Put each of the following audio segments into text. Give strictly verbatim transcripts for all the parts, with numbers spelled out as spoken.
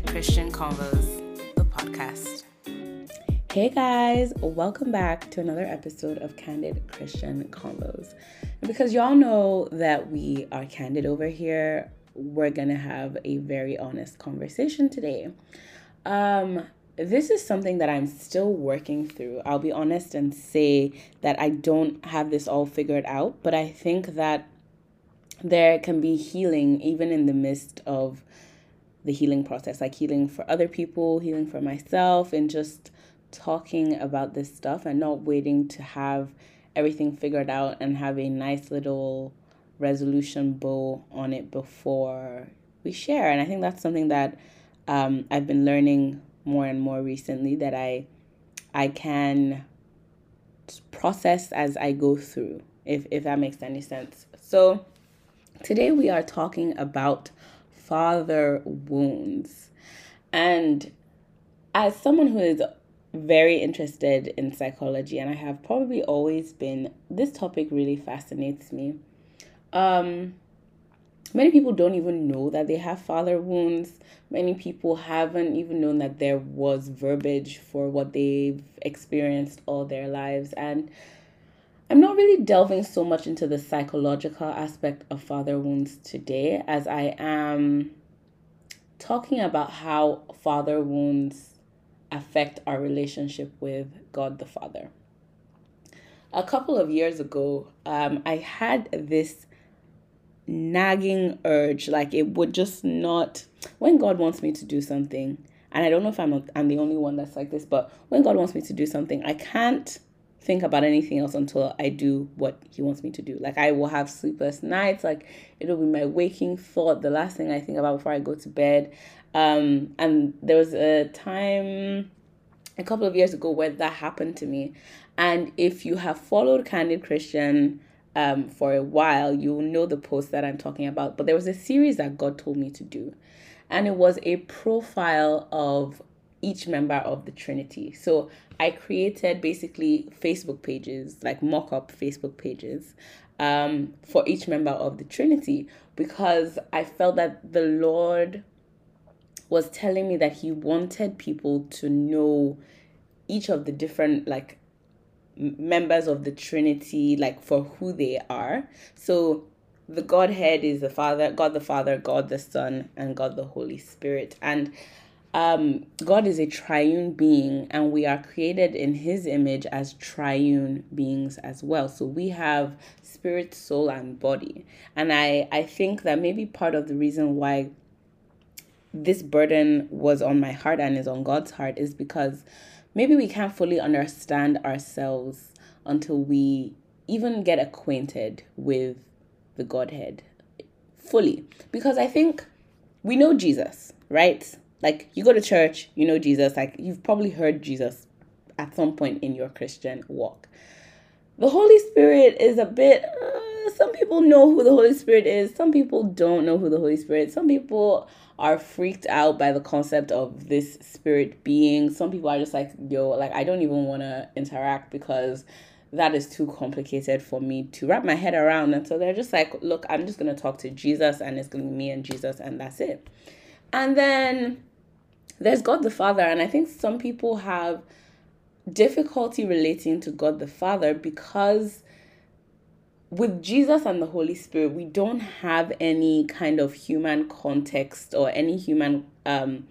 Christian Convos, the podcast. Hey guys, welcome back to another episode of Candid Christian Convos. And because y'all know that we are candid over here, we're gonna have a very honest conversation today. Um, this is something that I'm still working through. I'll be honest and say that I don't have this all figured out, but I think that there can be healing even in the midst of the healing process, like healing for other people, healing for myself, and just talking about this stuff and not waiting to have everything figured out and have a nice little resolution bow on it before we share. And I think that's something that um, I've been learning more and more recently, that I I can process as I go through, if, if that makes any sense. So today we are talking about father wounds. And as someone who is very interested in psychology, and I have probably always been, this topic really fascinates me. Um, many people don't even know that they have father wounds. Many people haven't even known that there was verbiage for what they've experienced all their lives. And I'm not really delving so much into the psychological aspect of father wounds today, as I am talking about how father wounds affect our relationship with God the Father. A couple of years ago, um, I had this nagging urge, like it would just not, when God wants me to do something, and I don't know if I'm, a, I'm the only one that's like this, but when God wants me to do something, I can't think about anything else until I do what he wants me to do. Like I will have sleepless nights, like it'll be my waking thought, the last thing I think about before I go to bed. Um, and there was a time a couple of years ago where that happened to me. And if you have followed Candid Christian um, for a while, you'll know the post that I'm talking about. But there was a series that God told me to do, and it was a profile of each member of the Trinity. So I created basically Facebook pages, like mock-up Facebook pages, um, for each member of the Trinity, because I felt that the Lord was telling me that he wanted people to know each of the different, like, members of the Trinity, like, for who they are. So the Godhead is the Father, God the Father, God the Son, and God the Holy Spirit. And Um, God is a triune being, and we are created in his image as triune beings as well. So we have spirit, soul, and body. And I, I think that maybe part of the reason why this burden was on my heart and is on God's heart is because maybe we can't fully understand ourselves until we even get acquainted with the Godhead fully. Because I think we know Jesus, right? Like, you go to church, you know Jesus, like, you've probably heard Jesus at some point in your Christian walk. The Holy Spirit is a bit, uh, some people know who the Holy Spirit is. Some people don't know who the Holy Spirit is. Some people are freaked out by the concept of this spirit being. Some people are just like, yo, like, I don't even want to interact because that is too complicated for me to wrap my head around. And so they're just like, look, I'm just going to talk to Jesus, and it's going to be me and Jesus, and that's it. And then there's God the Father, and I think some people have difficulty relating to God the Father because with Jesus and the Holy Spirit, we don't have any kind of human context or any human um,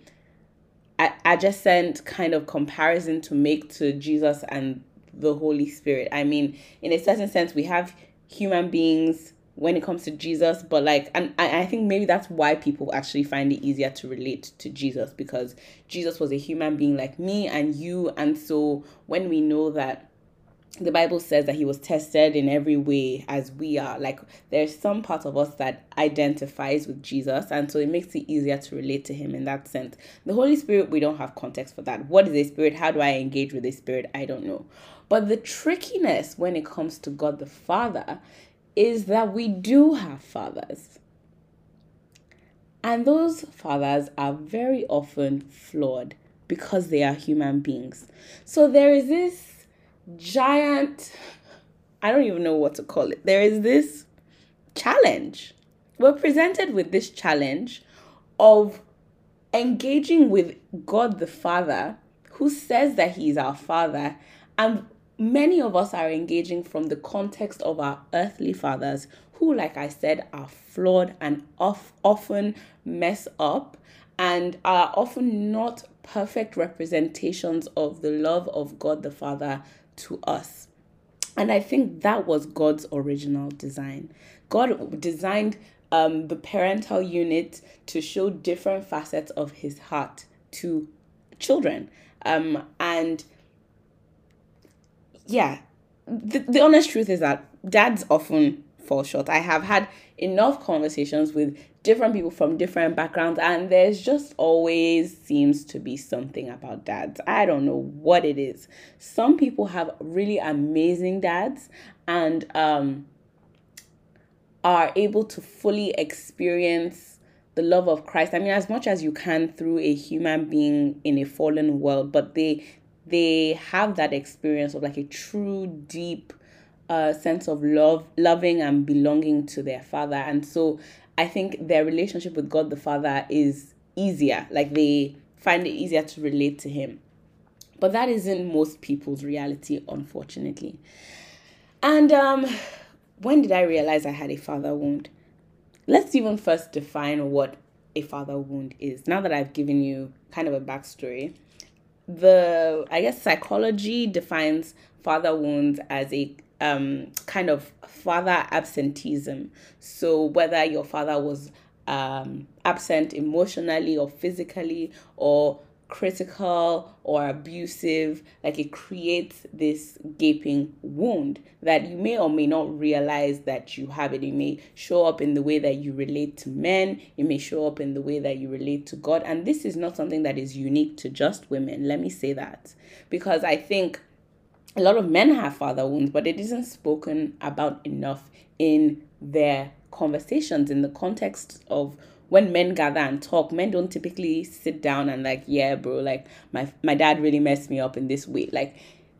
adjacent kind of comparison to make to Jesus and the Holy Spirit. I mean, in a certain sense, we have human beings when it comes to Jesus, but like, and I, I think maybe that's why people actually find it easier to relate to Jesus, because Jesus was a human being like me and you. And so when we know that the Bible says that he was tested in every way as we are, like, there's some part of us that identifies with Jesus, and so it makes it easier to relate to him in that sense. The Holy Spirit, we don't have context for that. What is a spirit? How do I engage with a spirit? I don't know. But the trickiness when it comes to God the Father is that we do have fathers. And those fathers are very often flawed because they are human beings. So there is this giant, I don't even know what to call it. There is this challenge. We're presented with this challenge of engaging with God the Father, who says that he is our Father, and many of us are engaging from the context of our earthly fathers, who, like I said, are flawed and of, often mess up and are often not perfect representations of the love of God the Father to us. And I think that was God's original design. God designed um, the parental unit to show different facets of his heart to children. Um, and yeah, the, the honest truth is that dads often fall short. I have had enough conversations with different people from different backgrounds, and there's just always seems to be something about dads. I don't know what it is. Some people have really amazing dads and um are able to fully experience the love of Christ. I mean, as much as you can through a human being in a fallen world, but they they have that experience of like a true, deep uh, sense of love, loving and belonging to their father. And so I think their relationship with God the Father is easier. Like they find it easier to relate to him. But that isn't most people's reality, unfortunately. And um, when did I realize I had a father wound? Let's even first define what a father wound is. Now that I've given you kind of a backstory, the, I guess, psychology defines father wounds as a um, kind of father absenteeism. So whether your father was um, absent emotionally or physically or critical or abusive, like it creates this gaping wound that you may or may not realize that you have it. It may show up in the way that you relate to men. It may show up in the way that you relate to God. And this is not something that is unique to just women. Let me say that, because I think a lot of men have father wounds, but it isn't spoken about enough in their conversations, in the context of when men gather and talk. Men don't typically sit down and like, yeah, bro, like my my dad really messed me up in this way. Like,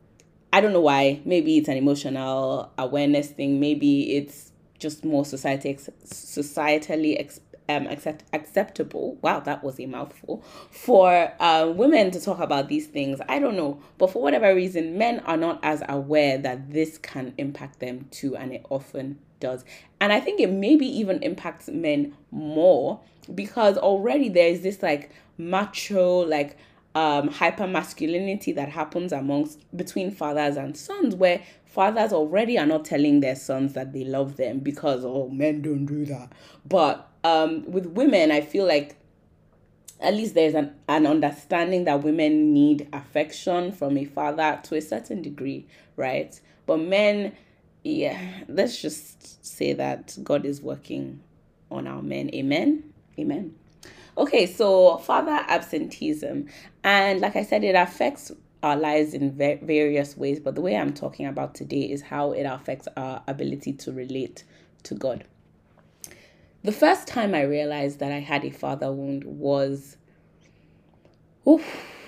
I don't know why. Maybe it's an emotional awareness thing. Maybe it's just more society societally ex- um accept, acceptable. Wow, that was a mouthful. For uh, women to talk about these things. I don't know. But for whatever reason, men are not as aware that this can impact them too, and it often does. And I think it maybe even impacts men more because already there is this like macho, like um hyper masculinity that happens amongst between fathers and sons, where fathers already are not telling their sons that they love them because, oh, men don't do that. But um with women, I feel like at least there's an, an understanding that women need affection from a father to a certain degree, right? But men, yeah, let's just say that God is working on our men. Amen. Amen. Okay, so father absenteeism. And like I said, it affects our lives in va- various ways. But the way I'm talking about today is how it affects our ability to relate to God. The first time I realized that I had a father wound was oof,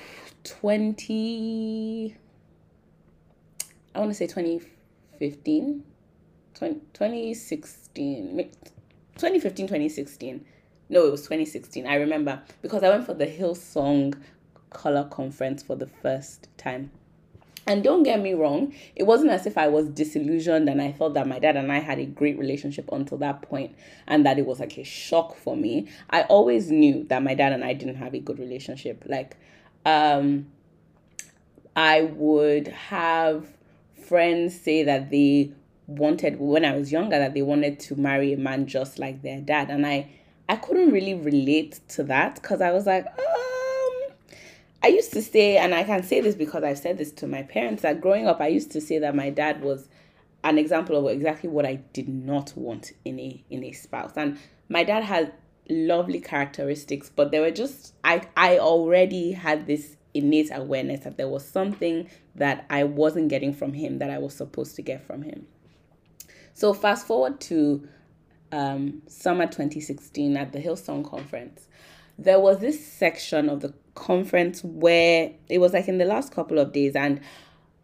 twenty, I want to say twenty fifteen, twenty sixteen, twenty fifteen, twenty sixteen. No, it was twenty sixteen. I remember because I went for the Hillsong Color Conference for the first time. And don't get me wrong, it wasn't as if I was disillusioned and I thought that my dad and I had a great relationship until that point and that it was like a shock for me. I always knew that my dad and I didn't have a good relationship. Like, um, I would have friends say that they wanted, when I was younger, that they wanted to marry a man just like their dad. And I, I couldn't really relate to that because I was like, oh, I used to say, and I can say this because I've said this to my parents, that growing up, I used to say that my dad was an example of exactly what I did not want in a in a spouse. And my dad had lovely characteristics, but there were just, I, I already had this innate awareness that there was something that I wasn't getting from him that I was supposed to get from him. So fast forward to um, summer twenty sixteen at the Hillsong Conference. There was this section of the conference where it was like in the last couple of days, and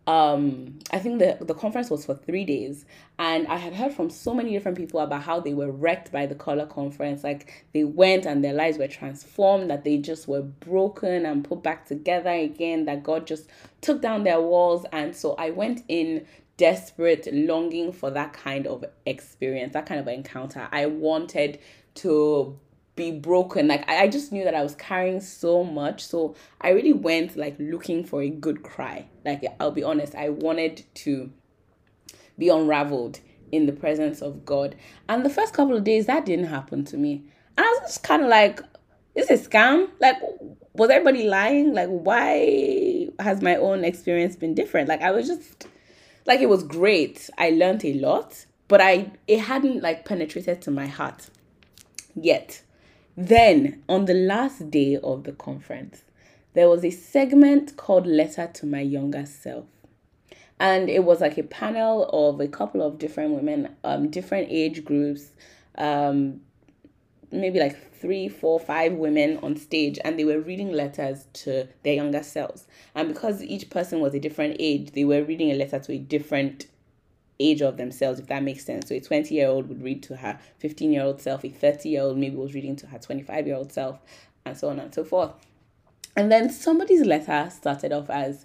um I think the the conference was for three days, and I had heard from so many different people about how they were wrecked by the color conference. Like they went and their lives were transformed, that they just were broken and put back together again, that God just took down their walls. And so I went in desperate, longing for that kind of experience, that kind of encounter. I wanted to be broken. Like I, I just knew that I was carrying so much. So I really went like looking for a good cry. Like I'll be honest, I wanted to be unraveled in the presence of God. And the first couple of days that didn't happen to me. And I was just kind of like, is it a scam? Like, was everybody lying? Like, why has my own experience been different? Like I was just like, it was great. I learned a lot, but I it hadn't like penetrated to my heart yet. Then, on the last day of the conference, there was a segment called Letter to My Younger Self. And it was like a panel of a couple of different women, um, different age groups, um, maybe like three, four, five women on stage, and they were reading letters to their younger selves. And because each person was a different age, they were reading a letter to a different age of themselves, if that makes sense. So a twenty year old would read to her fifteen year old self, a thirty year old maybe was reading to her twenty-five year old self, and so on and so forth. And then somebody's letter started off as,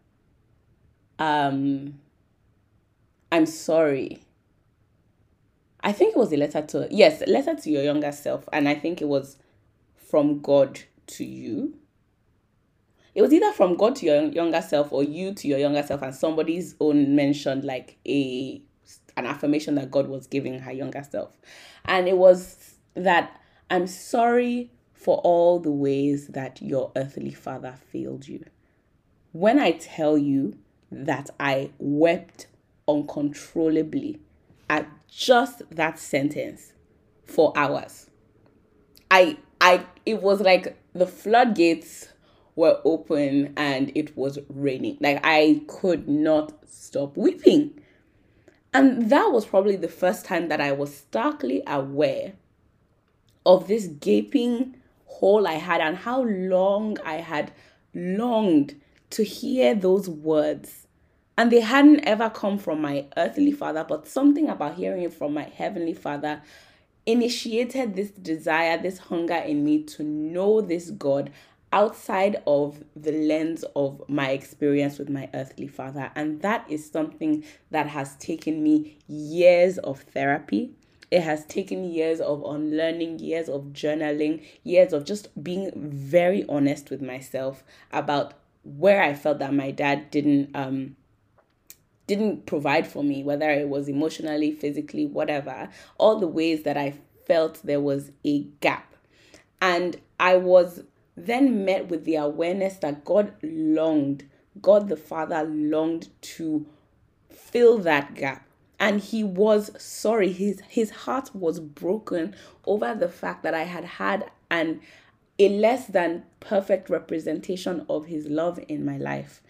um, I'm sorry. I think it was a letter to, yes, a letter to your younger self. And I think it was from God to you. It was either from God to your younger self or you to your younger self, and somebody's own mentioned like a an affirmation that God was giving her younger self. And it was that, I'm sorry for all the ways that your earthly father failed you. When I tell you that I wept uncontrollably at just that sentence for hours, I I it was like the floodgates were open and it was raining. Like I could not stop weeping. And that was probably the first time that I was starkly aware of this gaping hole I had and how long I had longed to hear those words. And they hadn't ever come from my earthly father, but something about hearing it from my heavenly father initiated this desire, this hunger in me to know this God outside of the lens of my experience with my earthly father. And that is something that has taken me years of therapy. It has taken years of unlearning, years of journaling, years of just being very honest with myself about where I felt that my dad didn't um didn't provide for me, whether it was emotionally, physically, whatever, all the ways that I felt there was a gap. And I was then met with the awareness that God longed, God the Father longed to fill that gap. And he was sorry, his, his heart was broken over the fact that I had had an, a less than perfect representation of his love in my life.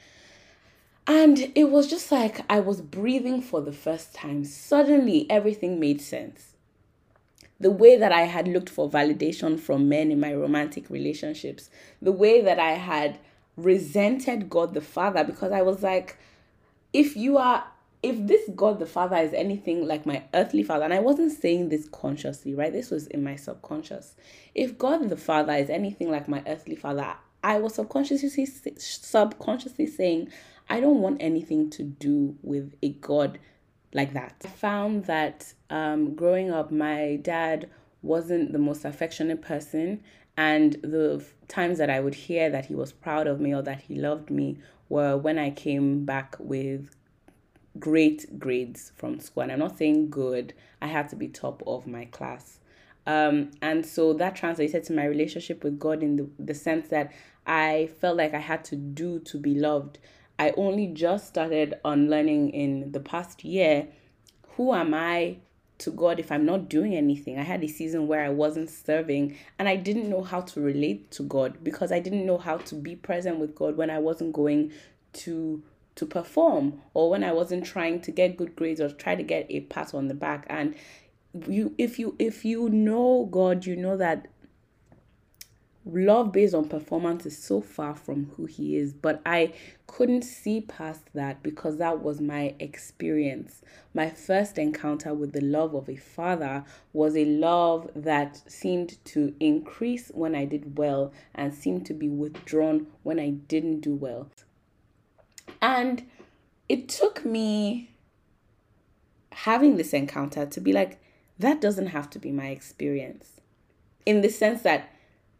And it was just like I was breathing for the first time. Suddenly, everything made sense. The way that I had looked for validation from men in my romantic relationships, the way that I had resented God the Father, because I was like, if you are, if this God the Father is anything like my earthly father, and I wasn't saying this consciously, right? This was in my subconscious. If God the Father is anything like my earthly father, I was subconsciously, subconsciously saying, I don't want anything to do with a God like that. I found that um, growing up, my dad wasn't the most affectionate person, and the times that I would hear that he was proud of me or that he loved me were when I came back with great grades from school. And I'm not saying good, I had to be top of my class. Um, and so that translated to my relationship with God in the, the sense that I felt like I had to do to be loved. I only just started unlearning in the past year. Who am I to God if I'm not doing anything? I had a season where I wasn't serving and I didn't know how to relate to God because I didn't know how to be present with God when I wasn't going to to perform or when I wasn't trying to get good grades or try to get a pat on the back. And you if you if you know God, you know that love based on performance is so far from who he is. But I couldn't see past that because that was my experience. My first encounter with the love of a father was a love that seemed to increase when I did well and seemed to be withdrawn when I didn't do well. And it took me having this encounter to be like, that doesn't have to be my experience. In the sense that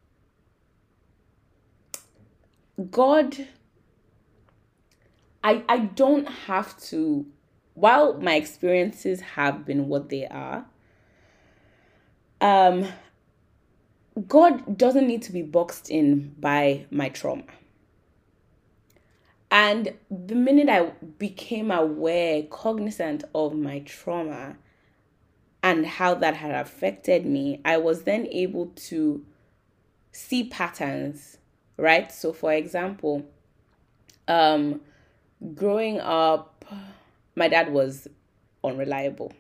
God, I, I don't have to, while my experiences have been what they are, um, God doesn't need to be boxed in by my trauma. And the minute I became aware, cognizant of my trauma and how that had affected me, I was then able to see patterns, right? So for example, um, growing up, my dad was unreliable.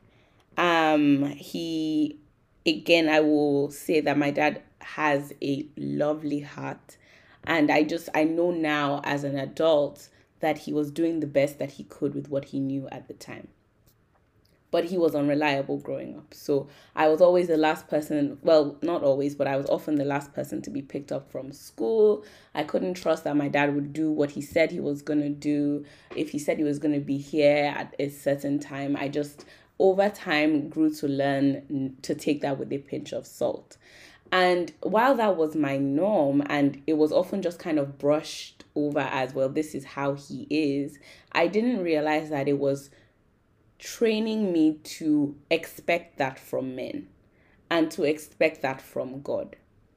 Um, he, again, I will say that my dad has a lovely heart. And I just, I know now as an adult that he was doing the best that he could with what he knew at the time. But he was unreliable growing up. So I was always the last person, well, not always, but I was often the last person to be picked up from school. I couldn't trust that my dad would do what he said he was going to do. If he said he was going to be here at a certain time, I just, over time, grew to learn to take that with a pinch of salt. And while that was my norm, and it was often just kind of brushed over as, well, this is how he is, I didn't realize that it was training me to expect that from men and to expect that from God.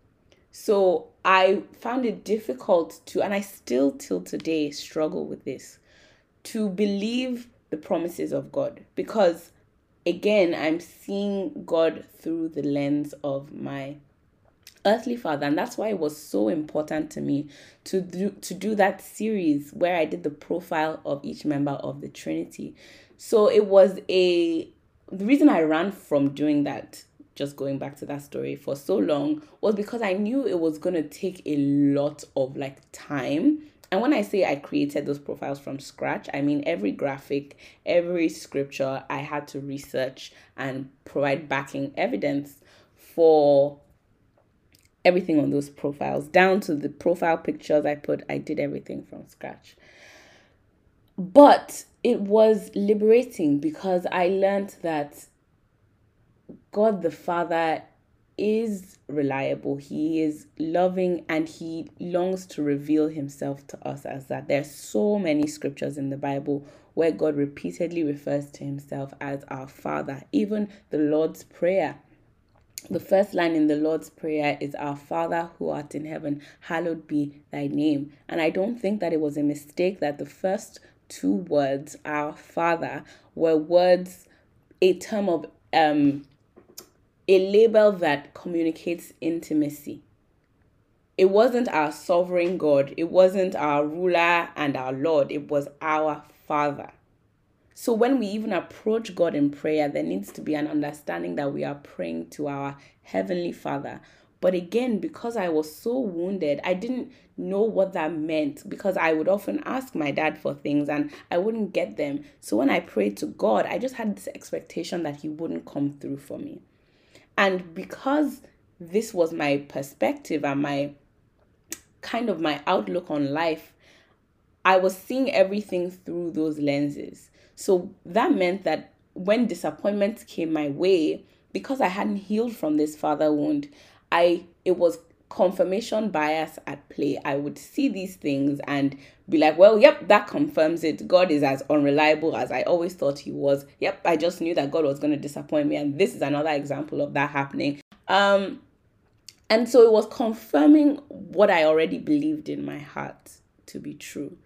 So I found it difficult to, and I still till today struggle with this, to believe the promises of God, because again, I'm seeing God through the lens of my earthly father. And that's why it was so important to me to do to do that series where I did the profile of each member of the Trinity. So it was a the reason I ran from doing that, just going back to that story for so long, was because I knew it was going to take a lot of like time. And when I say I created those profiles from scratch, I mean every graphic, every scripture I had to research and provide backing evidence for everything on those profiles, down to the profile pictures I put. I did everything from scratch. But it was liberating because I learned that God the Father is reliable. He is loving and he longs to reveal himself to us as that. There's so many scriptures in the Bible where God repeatedly refers to himself as our Father. Even the Lord's Prayer. The first line in the Lord's Prayer is, "Our Father who art in heaven, hallowed be thy name." And I don't think that it was a mistake that the first two words, "Our Father," were words, a term of, um, a label that communicates intimacy. It wasn't our sovereign God. It wasn't our ruler and our Lord. It was our Father. So when we even approach God in prayer, there needs to be an understanding that we are praying to our Heavenly Father. But again, because I was so wounded, I didn't know what that meant, because I would often ask my dad for things and I wouldn't get them. So when I prayed to God, I just had this expectation that he wouldn't come through for me. And because this was my perspective and my kind of my outlook on life, I was seeing everything through those lenses. So that meant that when disappointments came my way, because I hadn't healed from this father wound, I it was confirmation bias at play. I would see these things and be like, well, yep, that confirms it. God is as unreliable as I always thought he was. Yep, I just knew that God was going to disappoint me. And this is another example of that happening. Um, and so it was confirming what I already believed in my heart to be true.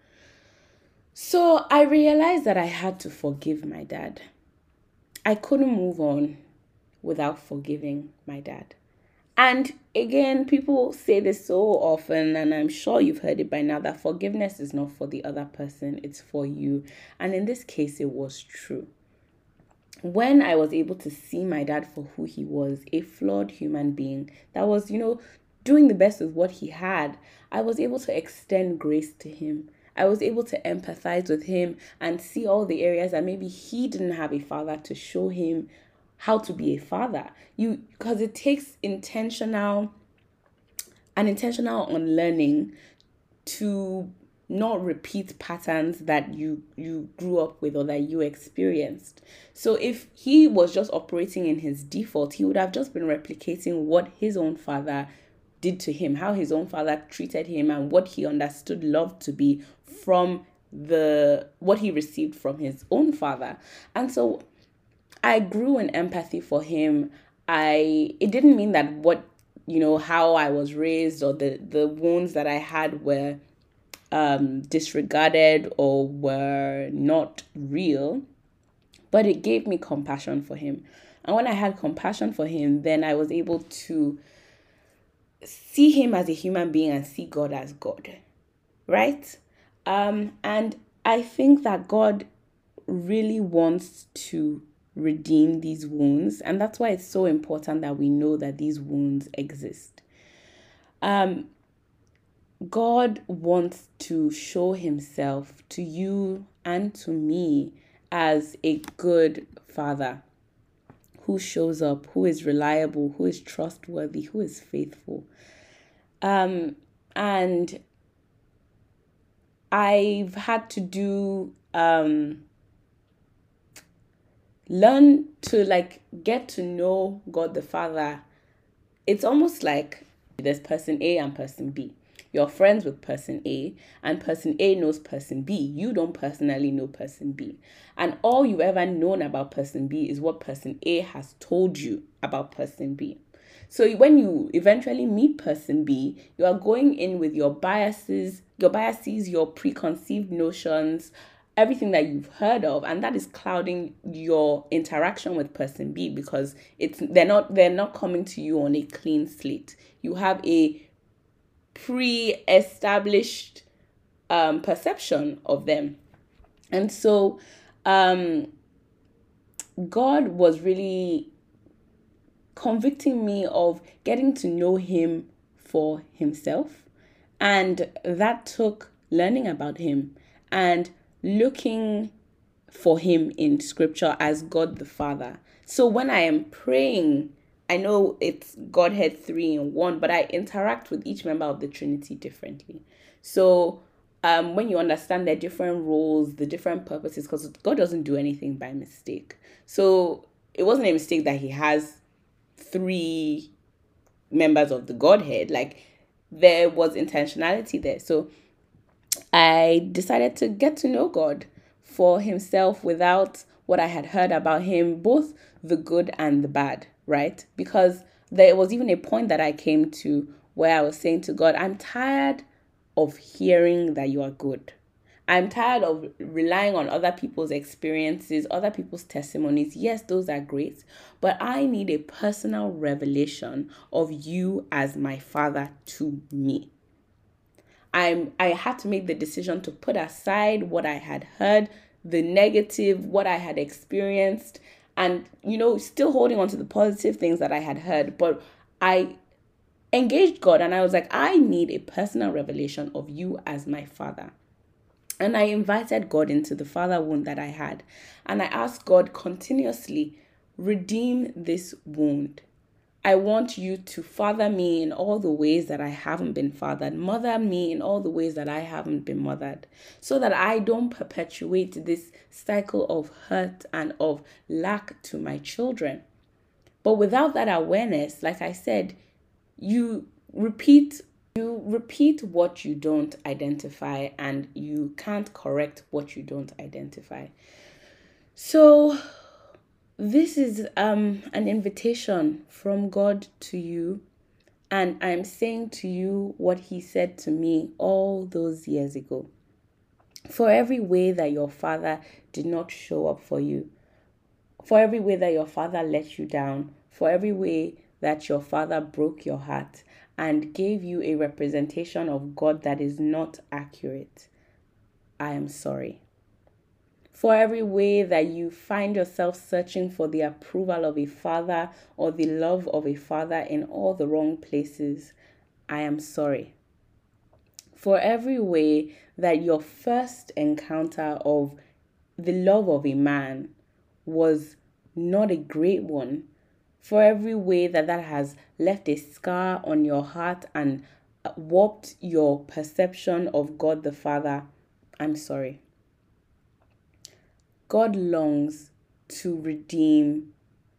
So I realized that I had to forgive my dad. I couldn't move on without forgiving my dad. And again, people say this so often, and I'm sure you've heard it by now, that forgiveness is not for the other person, it's for you. And in this case, it was true. When I was able to see my dad for who he was, a flawed human being that was, you know, doing the best with what he had, I was able to extend grace to him. I was able to empathize with him and see all the areas that maybe he didn't have a father to show him how to be a father. You because it takes intentional an intentional unlearning to not repeat patterns that you you grew up with or that you experienced. So if he was just operating in his default, he would have just been replicating what his own father did to him, how his own father treated him, and what he understood love to be from the what he received from his own father. And so I grew in empathy for him. I it didn't mean that what you know how I was raised or the the wounds that I had were um disregarded or were not real, but it gave me compassion for him. And when I had compassion for him, then I was able to see him as a human being and see God as God, right? Um, and I think that God really wants to redeem these wounds, and that's why it's so important that we know that these wounds exist. Um, God wants to show himself to you and to me as a good father who shows up, who is reliable, who is trustworthy, who is faithful. Um, and I've had to do, um, learn to like get to know God the Father. It's almost like there's person A and person B. You're friends with person A, and person A knows person B. You don't personally know person B. And all you've ever known about person B is what person A has told you about person B. So when you eventually meet person B, you are going in with your biases, your biases, your preconceived notions, everything that you've heard of, and that is clouding your interaction with person B because it's they're not they're not coming to you on a clean slate. You have a pre-established um, perception of them. And so um, God was really convicting me of getting to know him for himself. And that took learning about him and looking for him in scripture as God the Father. So when I am praying, I know it's Godhead three in one, but I interact with each member of the Trinity differently. So um, when you understand their different roles, the different purposes, because God doesn't do anything by mistake. So it wasn't a mistake that he has three members of the Godhead. Like there was intentionality there. So I decided to get to know God for himself without what I had heard about him, both the good and the bad, right? Because there was even a point that I came to where I was saying to God, I'm tired of hearing that you are good. I'm tired of relying on other people's experiences, other people's testimonies. Yes, those are great, but I need a personal revelation of you as my Father to me. I'm I had to make the decision to put aside what I had heard, the negative, what I had experienced, and you know, still holding on to the positive things that I had heard, but I engaged God and I was like, I need a personal revelation of you as my Father. And I invited God into the father wound that I had. And I asked God continuously, redeem this wound. I want you to father me in all the ways that I haven't been fathered. Mother me in all the ways that I haven't been mothered. So that I don't perpetuate this cycle of hurt and of lack to my children. But without that awareness, like I said, you repeat You repeat what you don't identify and you can't correct what you don't identify. So this is um an invitation from God to you, and I'm saying to you what he said to me all those years ago. For every way that your father did not show up for you, for every way that your father let you down, for every way that your father broke your heart and gave you a representation of God that is not accurate, I am sorry. For every way that you find yourself searching for the approval of a father or the love of a father in all the wrong places, I am sorry. For every way that your first encounter of the love of a man was not a great one, for every way that that has left a scar on your heart and warped your perception of God the Father, I'm sorry. God longs to redeem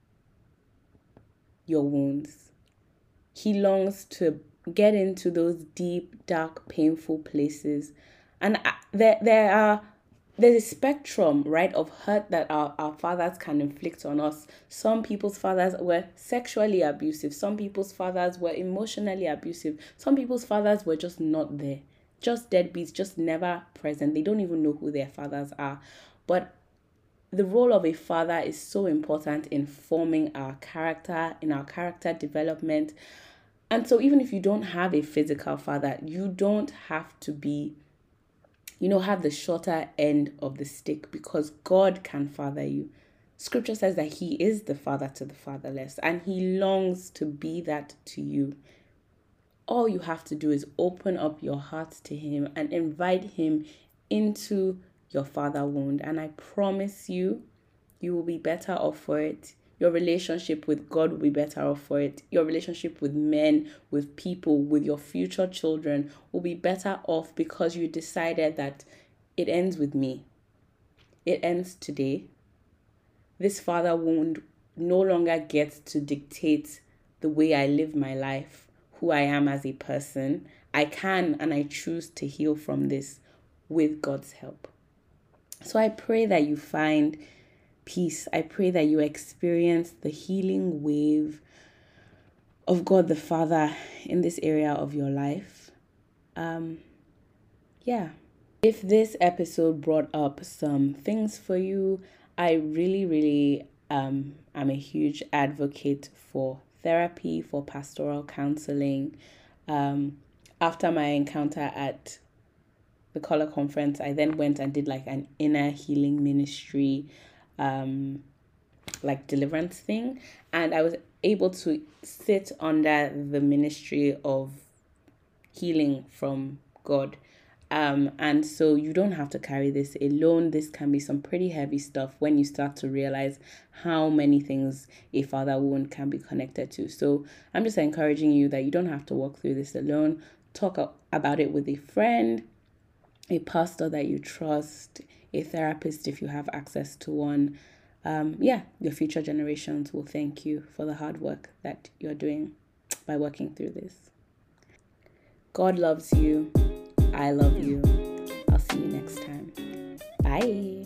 your wounds. He longs to get into those deep, dark, painful places. And there, there are there's a spectrum, right, of hurt that our, our fathers can inflict on us. Some people's fathers were sexually abusive. Some people's fathers were emotionally abusive. Some people's fathers were just not there. Just deadbeats, just never present. They don't even know who their fathers are. But the role of a father is so important in forming our character, in our character development. And so even if you don't have a physical father, you don't have to be, you know, have the shorter end of the stick, because God can father you. Scripture says that he is the father to the fatherless, and he longs to be that to you. All you have to do is open up your heart to him and invite him into your father wound. And I promise you, you will be better off for it. Your relationship with God will be better off for it. Your relationship with men, with people, with your future children will be better off because you decided that it ends with me. It ends today. This father wound no longer gets to dictate the way I live my life, who I am as a person. I can and I choose to heal from this with God's help. So I pray that you find peace. I pray that you experience the healing wave of God the Father in this area of your life. Um, yeah. If this episode brought up some things for you, I really, really um, am a huge advocate for therapy, for pastoral counseling. Um, after my encounter at the Color Conference, I then went and did like an inner healing ministry, um, like deliverance thing. And I was able to sit under the ministry of healing from God. Um, and so you don't have to carry this alone. This can be some pretty heavy stuff when you start to realize how many things a father wound can be connected to. So I'm just encouraging you that you don't have to walk through this alone. Talk about it with a friend, a pastor that you trust, a therapist if you have access to one. Um, yeah, your future generations will thank you for the hard work that you're doing by working through this. God loves you. I love you. I'll see you next time. Bye.